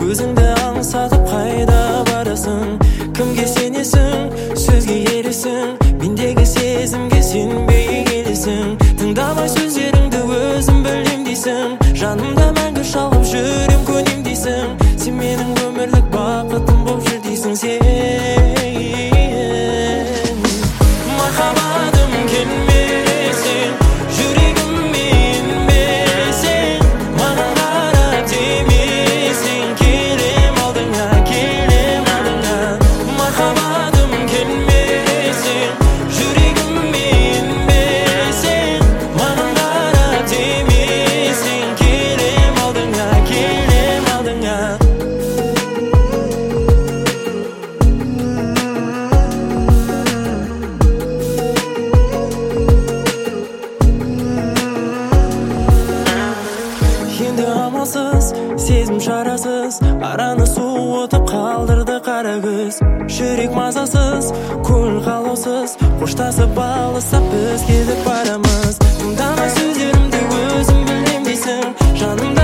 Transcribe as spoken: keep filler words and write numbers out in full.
өзіңді аңсатып қайда барасың? Кімге сенесің, сөзге ересің, мендегі сезімге сенбей келесің. Тыңдамай сөздеріңді өзім білем дейсің, жанымда мәңгі шалқып жүрем көнем дейсің. Сен менің өмірлік бақытым боп жүр дейсің сен. Махаббатым келмесең, жүрегіме енбесең, маған қарап демесең, келем алдыңа, келем алдыңа. Махаббатым келмесең, жүрегіме енбесең, маған қарап демесең, келем алдыңа, келем алдыңа. Енді амалсыз, сезім шарасыз, араны суытып қалдырды қара күз. Жүрек мазасыз, көңіл қалаусыз, қоштасып алыстап біз кетіп барамыз. Тыңдамай сөздерімді өзім білем дейсің, жанымда